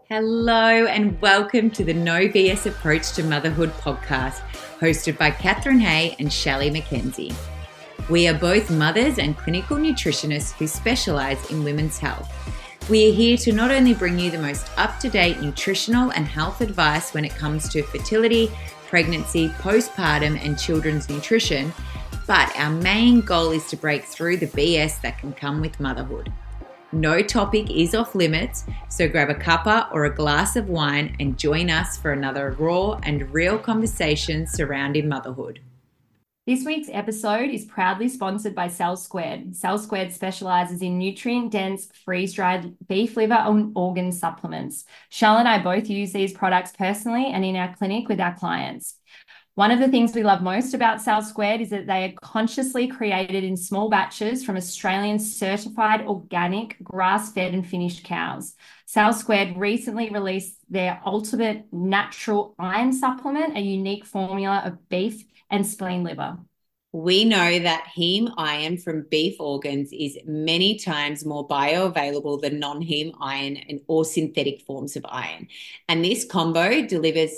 Hello and welcome to the No BS Approach to Motherhood podcast, hosted by Catherine Hay and Shelley McKenzie. We are both mothers and clinical nutritionists who specialise in women's health. We are here to not only bring you the most up-to-date nutritional and health advice when it comes to fertility, pregnancy, postpartum and children's nutrition, but our main goal is to break through the BS that can come with motherhood. No topic is off limits, so grab a cuppa or a glass of wine and join us for another raw and real conversation surrounding motherhood. This week's episode is proudly sponsored by Cells Squared. Cells Squared specializes in nutrient-dense, freeze-dried beef liver and organ supplements. Shell and I both use these products personally and in our clinic with our clients. One of the things we love most about Cells Squared is that they are consciously created in small batches from Australian certified organic, grass-fed and finished cows. Cells Squared recently released their ultimate natural iron supplement, a unique formula of beef and spleen liver. We know that heme iron from beef organs is many times more bioavailable than non-heme iron or synthetic forms of iron. And this combo delivers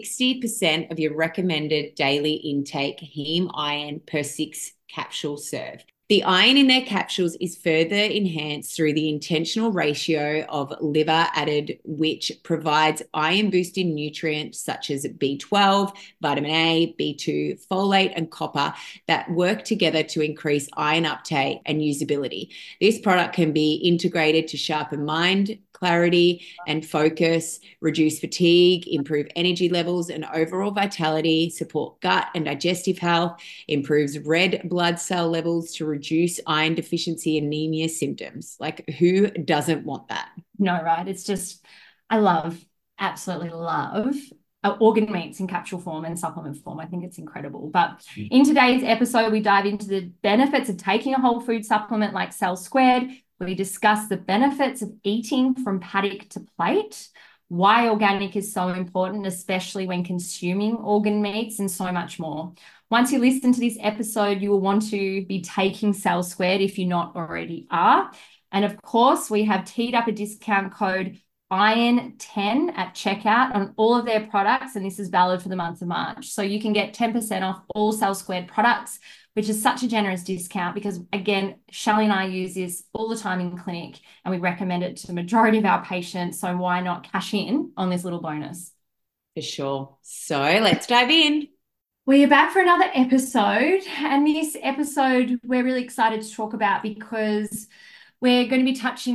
60% of your recommended daily intake heme iron per 6 capsule serve. The iron in their capsules is further enhanced through the intentional ratio of liver added, which provides iron-boosting nutrients such as B12, vitamin A, B2, folate, and copper that work together to increase iron uptake and usability. This product can be integrated to sharpen mind, clarity and focus, reduce fatigue, improve energy levels and overall vitality, support gut and digestive health, improves red blood cell levels to reduce iron deficiency anemia symptoms. Like, who doesn't want that? No, right? It's just, absolutely love organ meats in capsule form and supplement form. I think it's incredible. But in today's episode, we dive into the benefits of taking a whole food supplement like Cells Squared. We discuss the benefits of eating from paddock to plate, why organic is so important, especially when consuming organ meats, and so much more. Once you listen to this episode, you will want to be taking Cells Squared if you not already are. And of course, we have teed up a discount code IRON10 at checkout on all of their products, and this is valid for the month of March. So you can get 10% off all Cells Squared products, which is such a generous discount because, again, Shelley and I use this all the time in clinic and we recommend it to the majority of our patients. So why not cash in on this little bonus? For sure. So let's dive in. We are back for another episode, and this episode we're really excited to talk about because we're going to be touching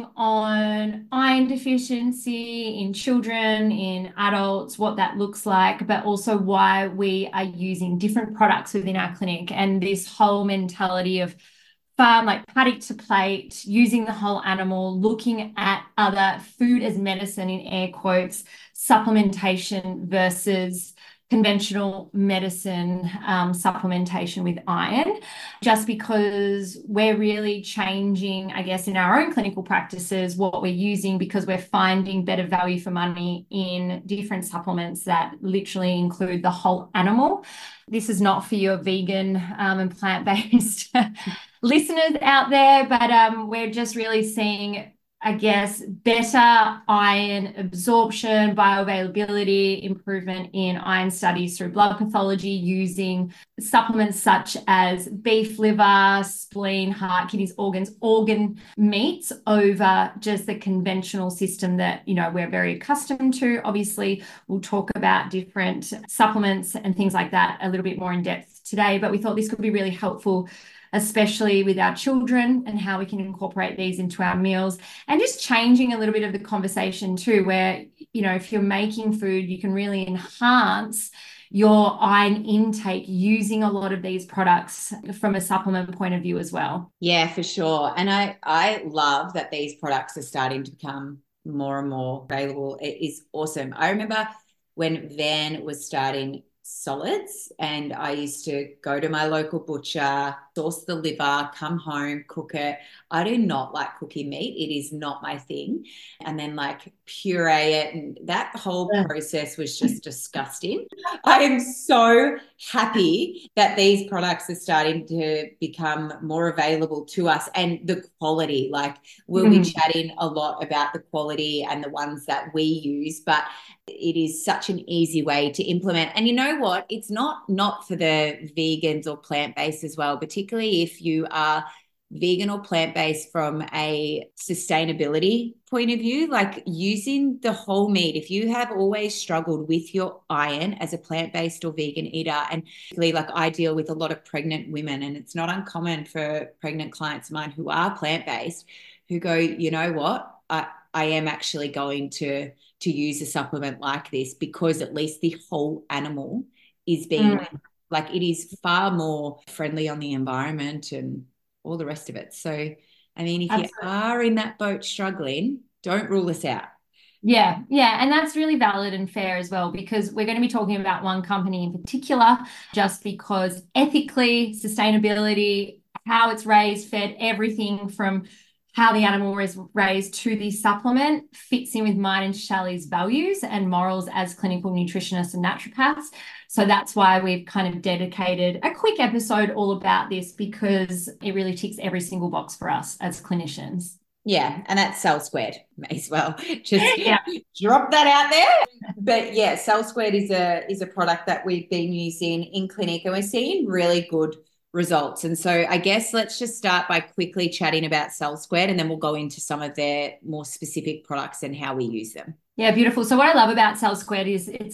on iron deficiency in children, in adults, what that looks like, but also why we are using different products within our clinic and this whole mentality of farm, like paddock to plate, using the whole animal, looking at other food as medicine in air quotes, supplementation versus conventional medicine supplementation with iron, just because we're really changing, I guess, in our own clinical practices, what we're using, because we're finding better value for money in different supplements that literally include the whole animal. This is not for your vegan and plant-based listeners out there, but we're just really seeing, I guess, better iron absorption, bioavailability, improvement in iron studies through blood pathology using supplements such as beef liver, spleen, heart, kidneys, organ meats over just the conventional system that, you know, we're very accustomed to. Obviously, we'll talk about different supplements and things like that a little bit more in depth today, but we thought this could be really helpful, especially with our children, and how we can incorporate these into our meals, and just changing a little bit of the conversation too, where, you know, if you're making food, you can really enhance your iron intake using a lot of these products from a supplement point of view as well. Yeah, for sure. And I love that these products are starting to become more and more available. It is awesome. I remember when Van was starting solids, and I used to go to my local butcher source the liver, come home, cook it. I do not like cooking meat. It is not my thing. And then like puree it. And that whole process was just disgusting. I am so happy that these products are starting to become more available to us, and the quality. Like we'll be chatting a lot about the quality and the ones that we use, but it is such an easy way to implement. And you know what? It's not for the vegans or plant-based as well, particularly if you are vegan or plant-based from a sustainability point of view, like using the whole meat. If you have always struggled with your iron as a plant-based or vegan eater, and like I deal with a lot of pregnant women, and it's not uncommon for pregnant clients of mine who are plant-based who go, you know what, I am actually going to use a supplement like this because at least the whole animal is being like, it is far more friendly on the environment and all the rest of it. So, I mean, if you are in that boat struggling, don't rule us out. Yeah, yeah. And that's really valid and fair as well, because we're going to be talking about one company in particular, just because ethically, sustainability, how it's raised, fed, everything from how the animal was raised to the supplement fits in with mine and Shelley's values and morals as clinical nutritionists and naturopaths. So that's why we've kind of dedicated a quick episode all about this, because it really ticks every single box for us as clinicians. Yeah, and that's Cell Squared as well. Just drop that out there. But yeah, Cell Squared is a product that we've been using in clinic, and we're seeing really good results. And so I guess let's just start by quickly chatting about Cell Squared, and then we'll go into some of their more specific products and how we use them. Yeah, beautiful. So what I love about Cell Squared is it's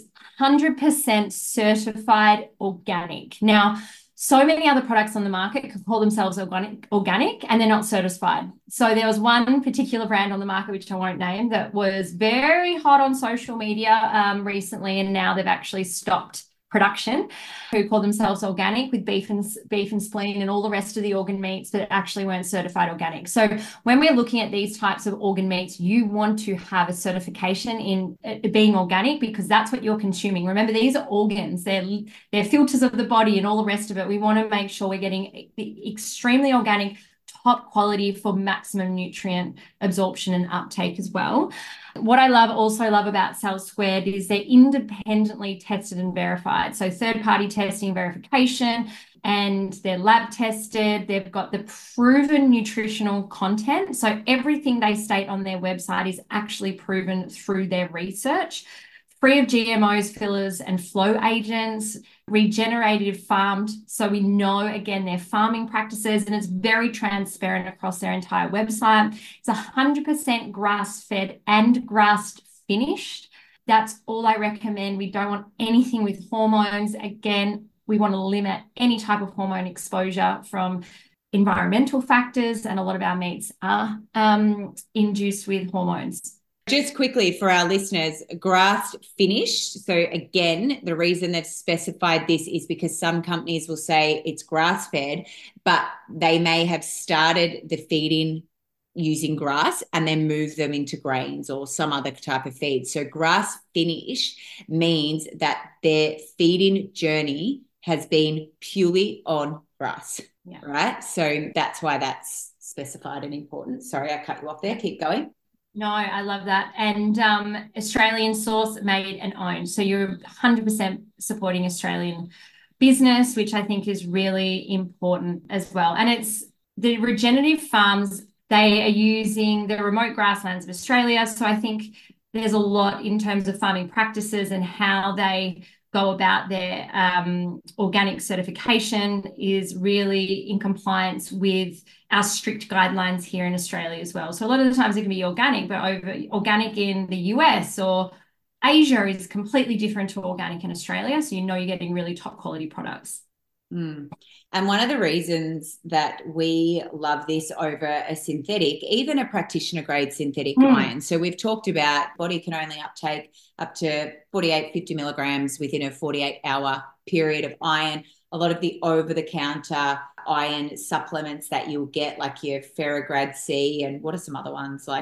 100% certified organic. Now, so many other products on the market could call themselves organic, and they're not certified. So there was one particular brand on the market, which I won't name, that was very hot on social media recently, and now they've actually stopped production, who call themselves organic, with beef and spleen and all the rest of the organ meats that actually weren't certified organic. So when we're looking at these types of organ meats, you want to have a certification in being organic, because that's what you're consuming. Remember, these are organs, they're filters of the body and all the rest of it. We want to make sure we're getting extremely organic, top quality for maximum nutrient absorption and uptake as well. What I also love about Cell Squared is they're independently tested and verified. So third-party testing, verification, and they're lab tested. They've got the proven nutritional content. So everything they state on their website is actually proven through their research. Free of GMOs, fillers, and flow agents, regenerative farmed. So we know, again, their farming practices, and it's very transparent across their entire website. It's 100% grass-fed and grass-finished. That's all I recommend. We don't want anything with hormones. Again, we want to limit any type of hormone exposure from environmental factors, and a lot of our meats are induced with hormones. Just quickly for our listeners, grass finished. So again, the reason they've specified this is because some companies will say it's grass fed, but they may have started the feeding using grass and then move them into grains or some other type of feed. So grass finish means that their feeding journey has been purely on grass, right? So that's why that's specified and important. Sorry, I cut you off there. Keep going. No, I love that. And Australian source, made and owned. So you're 100% supporting Australian business, which I think is really important as well. And it's the regenerative farms, they are using the remote grasslands of Australia. So I think there's a lot in terms of farming practices and how they go about their organic certification is really in compliance with our strict guidelines here in Australia as well. So a lot of the times it can be organic, but organic in the US or Asia is completely different to organic in Australia. So you know you're getting really top quality products. And one of the reasons that we love this over a synthetic, even a practitioner grade synthetic iron. So we've talked about body can only uptake up to 48, 50 milligrams within a 48-hour period of iron. A lot of the over-the-counter iron supplements that you'll get, like your Ferrograd C, and what are some other ones like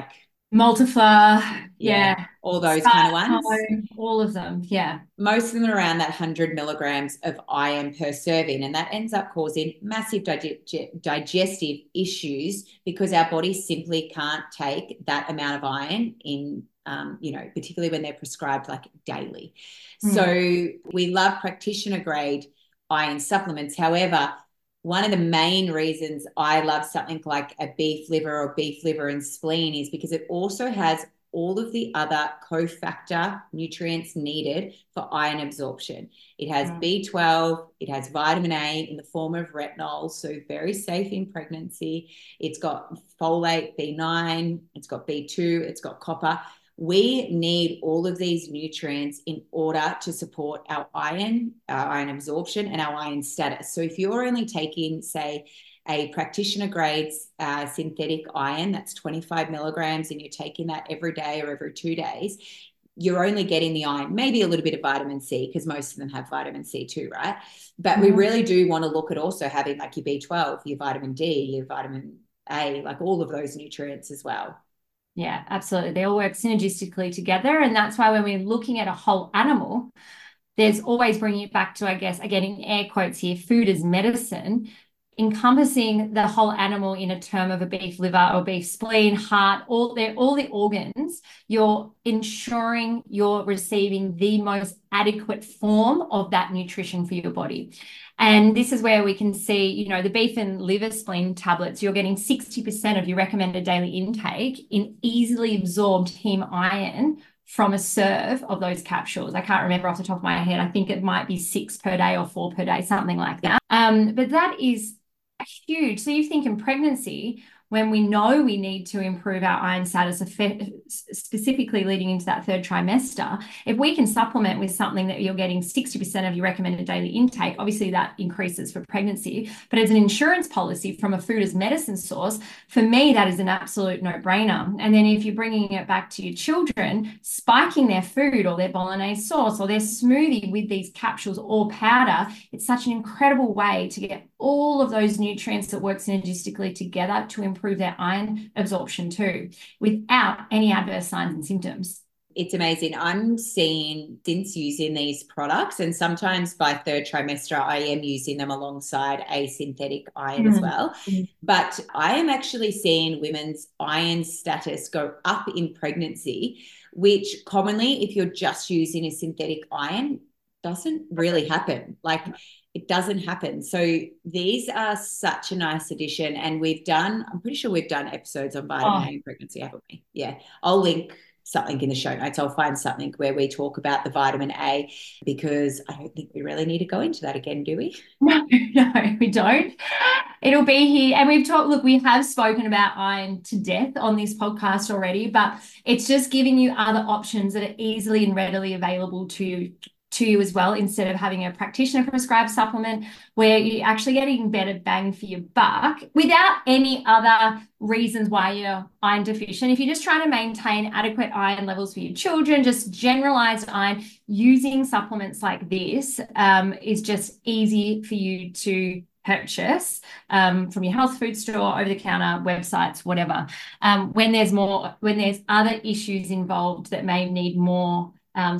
Multiflora, Yeah, yeah. all those kind of Start ones. home, all of them, yeah. Most of them are around that 100 milligrams of iron per serving, and that ends up causing massive digestive issues because our bodies simply can't take that amount of iron in, particularly when they're prescribed like daily. So Mm. we love practitioner grade iron supplements. However, one of the main reasons I love something like a beef liver or beef liver and spleen is because it also has all of the other cofactor nutrients needed for iron absorption. It has B12, it has vitamin A in the form of retinol, so very safe in pregnancy. It's got folate, B9, it's got B2, it's got copper. We need all of these nutrients in order to support our iron absorption, and our iron status. So if you're only taking, say, a practitioner grade synthetic iron, that's 25 milligrams, and you're taking that every day or every 2 days, you're only getting the iron, maybe a little bit of vitamin C, because most of them have vitamin C too, right? But we really do want to look at also having like your B12, your vitamin D, your vitamin A, like all of those nutrients as well. Yeah, absolutely. They all work synergistically together. And that's why when we're looking at a whole animal, there's always bringing it back to, I guess, again, in air quotes here, food as medicine, encompassing the whole animal in a term of a beef liver or beef spleen, heart, all the organs. You're ensuring you're receiving the most adequate form of that nutrition for your body. And this is where we can see, the beef and liver spleen tablets, you're getting 60% of your recommended daily intake in easily absorbed heme iron from a serve of those capsules. I can't remember off the top of my head. I think it might be 6 per day or 4 per day, something like that. But that is huge. So you think in pregnancy, when we know we need to improve our iron status, specifically leading into that third trimester, if we can supplement with something that you're getting 60% of your recommended daily intake, obviously that increases for pregnancy. But as an insurance policy from a food as medicine source, for me, that is an absolute no-brainer. And then if you're bringing it back to your children, spiking their food or their bolognese sauce or their smoothie with these capsules or powder, it's such an incredible way to get all of those nutrients that work synergistically together to improve their iron absorption too, without any adverse signs and symptoms. It's amazing. I'm seeing, since using these products, and sometimes by third trimester, I am using them alongside a synthetic iron as well. But I am actually seeing women's iron status go up in pregnancy, which commonly, if you're just using a synthetic iron, doesn't really happen. Like, it doesn't happen. So these are such a nice addition. And I'm pretty sure we've done episodes on vitamin A in pregnancy, haven't we? Yeah. I'll link something in the show notes. I'll find something where we talk about the vitamin A, because I don't think we really need to go into that again, do we? No, we don't. It'll be here. And we have spoken about iron to death on this podcast already, but it's just giving you other options that are easily and readily available to you as well, instead of having a practitioner prescribed supplement, where you're actually getting better bang for your buck without any other reasons why you're iron deficient. If you're just trying to maintain adequate iron levels for your children, just generalized iron, using supplements like this is just easy for you to purchase from your health food store, over the counter, websites, whatever. When there's other issues involved that may need more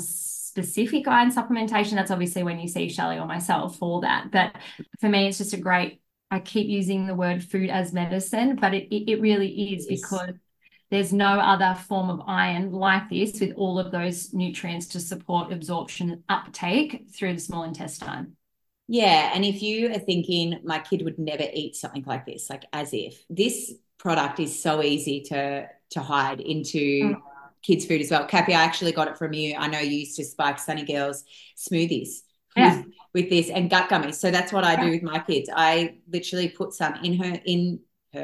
specific iron supplementation, that's obviously when you see Shelley or myself for that. But for me, it's just I keep using the word food as medicine, but it really is, because there's no other form of iron like this with all of those nutrients to support absorption and uptake through the small intestine. Yeah. And if you are thinking, my kid would never eat something like this, like, as if this product is so easy to hide into kids' food as well. Kathy, I actually got it from you. I know you used to spike Sunny Girls smoothies with this, and gut gummies. So that's what I do with my kids. I literally put some in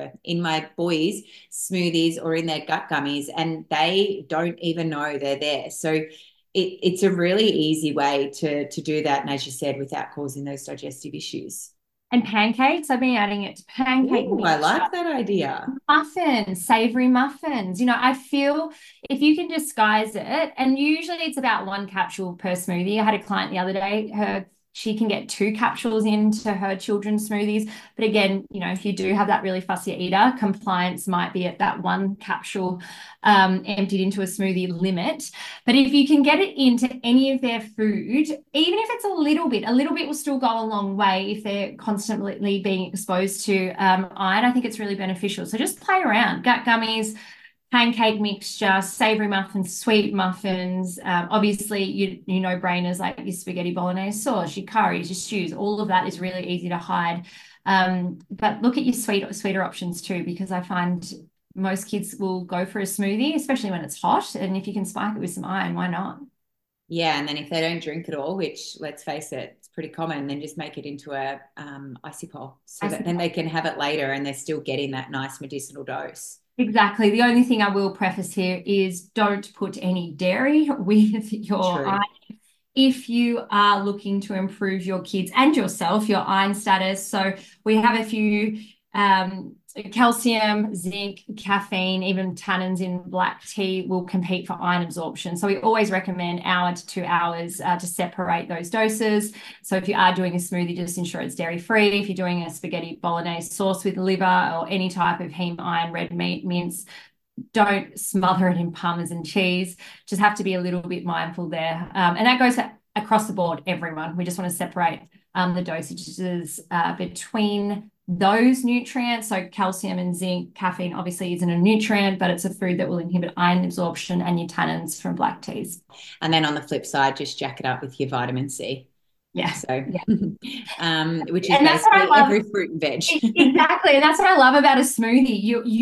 my boys' smoothies or in their gut gummies, and they don't even know they're there. So it's a really easy way to do that. And as you said, without causing those digestive issues. And pancakes, I've been adding it to pancake Ooh, I like that idea. muffins, savory muffins. I feel if you can disguise it, and usually it's about one capsule per smoothie. I had a client the other day, she can get 2 capsules into her children's smoothies. But again, if you do have that really fussy eater, compliance might be at that 1 capsule emptied into a smoothie limit. But if you can get it into any of their food, even if it's a little bit will still go a long way if they're constantly being exposed to iron. I think it's really beneficial. So just play around. Gut gummies, pancake mixture, savory muffins, sweet muffins, obviously you know brainers like your spaghetti bolognese sauce, your curries, your stews, all of that is really easy to hide. But look at your sweeter options too, because I find most kids will go for a smoothie, especially when it's hot, and if you can spike it with some iron, why not? Yeah, and then if they don't drink at all, which let's face it, it's pretty common, then just make it into a icy pole so that then they can have it later and they're still getting that nice medicinal dose. Exactly. The only thing I will preface here is don't put any dairy with your iron. If you are looking to improve your kids and yourself, your iron status. So we have a few calcium, zinc, caffeine, even tannins in black tea will compete for iron absorption. So we always recommend 1 hour to 2 hours to separate those doses. So if you are doing a smoothie, just ensure it's dairy-free. If you're doing a spaghetti bolognese sauce with liver or any type of heme iron red meat mince, don't smother it in Parmesan cheese. Just have to be a little bit mindful there. And that goes across the board, everyone. We just want to separate the dosages between those nutrients. So calcium and zinc, caffeine obviously isn't a nutrient, but it's a food that will inhibit iron absorption, and your tannins from black teas. And then on the flip side, just jack it up with your vitamin C. Yeah. So, which is basically every fruit and veg. Exactly. And that's what I love about a smoothie.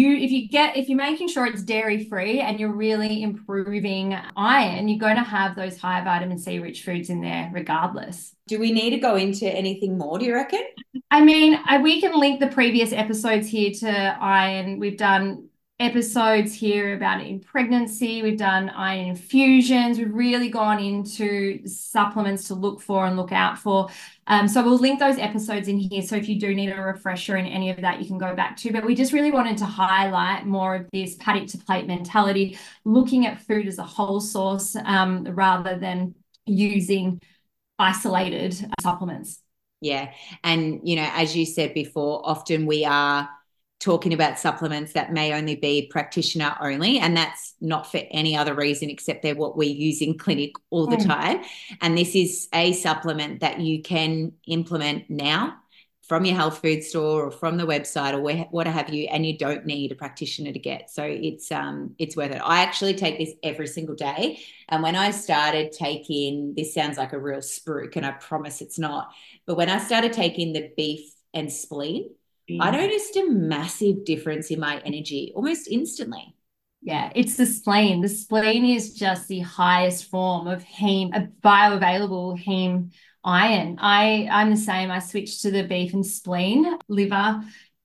If you're making sure it's dairy free and you're really improving iron, you're going to have those high vitamin C rich foods in there regardless. Do we need to go into anything more, do you reckon? I mean, we can link the previous episodes here to iron. We've done episodes here about it in pregnancy. We've done iron infusions. We've really gone into supplements to look for and look out for. So we'll link those episodes in here. So if you do need a refresher in any of that, you can go back to. But we just really wanted to highlight more of this paddock to plate mentality, looking at food as a whole source rather than using isolated supplements. Yeah. And, as you said before, often we are talking about supplements that may only be practitioner only, and that's not for any other reason except they're what we use in clinic all the time. And this is a supplement that you can implement now from your health food store or from the website or what have you, and you don't need a practitioner to get. So it's worth it. I actually take this every single day. And when I started taking, this sounds like a real spruik, and I promise it's not, but when I started taking the beef and spleen, I noticed a massive difference in my energy almost instantly. Yeah, it's the spleen. The spleen is just the highest form of heme, a bioavailable heme iron. I'm the same. I switched to the beef and spleen, liver,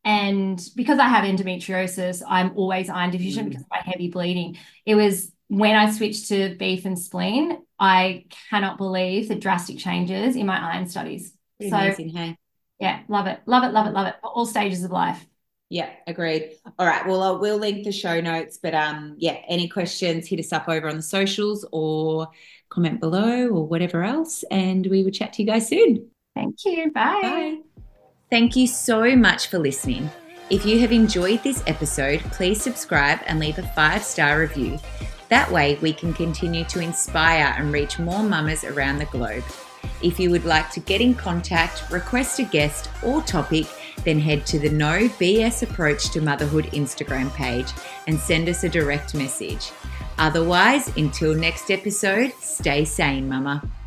and because I have endometriosis, I'm always iron deficient because of my heavy bleeding. It was when I switched to beef and spleen, I cannot believe the drastic changes in my iron studies. Pretty amazing, hey? Yeah, love it. Love it, love it, love it. All stages of life. Yeah, agreed. All right. Well, we'll link the show notes, but any questions, hit us up over on the socials or comment below or whatever else, and we will chat to you guys soon. Thank you. Bye. Bye. Thank you so much for listening. If you have enjoyed this episode, please subscribe and leave a 5-star review. That way we can continue to inspire and reach more mamas around the globe. If you would like to get in contact, request a guest or topic, then head to the No BS Approach to Motherhood Instagram page and send us a direct message. Otherwise, until next episode, stay sane, mama.